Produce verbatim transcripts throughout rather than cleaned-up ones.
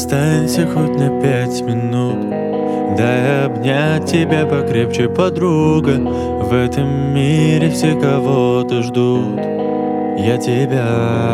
Останься хоть на пять минут, дай обнять тебя покрепче, подруга. В этом мире все кого-то ждут, я тебя.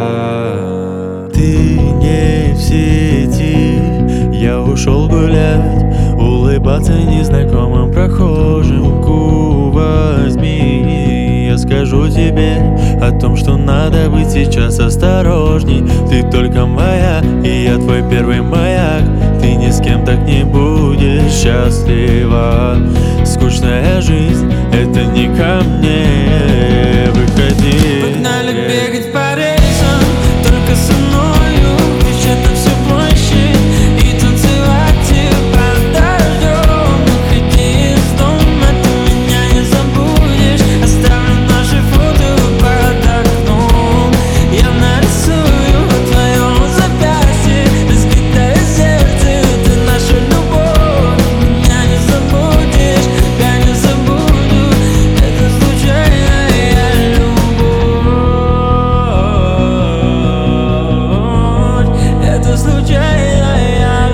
Ты не в сети, я ушел гулять, улыбаться незнакомым прохожим. Руку возьми, я скажу тебе о том, что надо быть сейчас осторожней. Ты только моя, и я твой первый маяк. Ты ни с кем так не будешь счастлива. Скучная жизнь — это не ко мне. Выходи. Погнали бегать по рельсам, только со мною, кричать на всю площадь и танцевать под дождем. Выходи из дома, ты меня не забудешь. Оставлю наши фото под окном. Я нарисую в твоем запястье разбитое сердце. Это наша любовь. Меня не забудешь, я не забуду. Это случайная любовь. Это случайная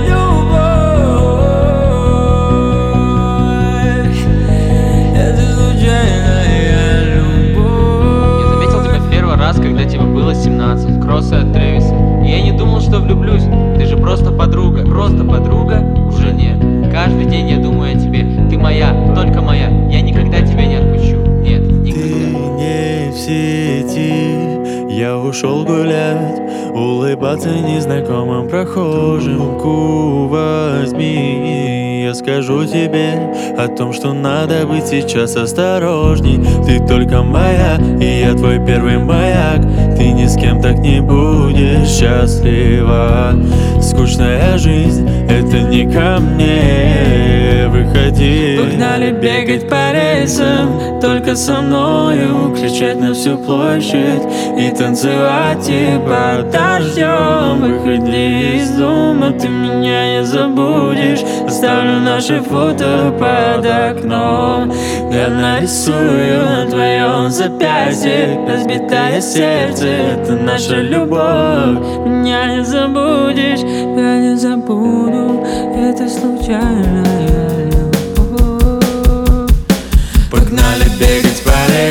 любовь. Это случайная любовь. Я заметил тебя в первый раз, когда тебе было семнадцать. Кроссы от Трэвиса. И я не думал, что влюблюсь. Ты же просто подруга. Просто подруга? Уже нет. Каждый день я думаю о тебе. Ты моя, только моя. Я никогда тебя не отпущу. Нет, Ты никогда. не в сети, я ушел гулять, улыбаться незнакомым прохожим. Руку возьми, я скажу тебе о том, что надо быть сейчас осторожней. Ты только моя, и я твой первый маяк. Ты ни с кем так не будешь счастлива. Скучная жизнь — это не ко мне. Выходи. Погнали бегать по рельсам, только со мною, кричать на всю площадь и танцевать и под дождем. Выходи из дома, ты меня не забудешь. Оставлю наши фото под окном. Я нарисую на твоем запястье разбитое сердце. Это наша любовь. Меня не забудешь, я не забуду. Это случайная любовь. Погнали бегать по рельсам.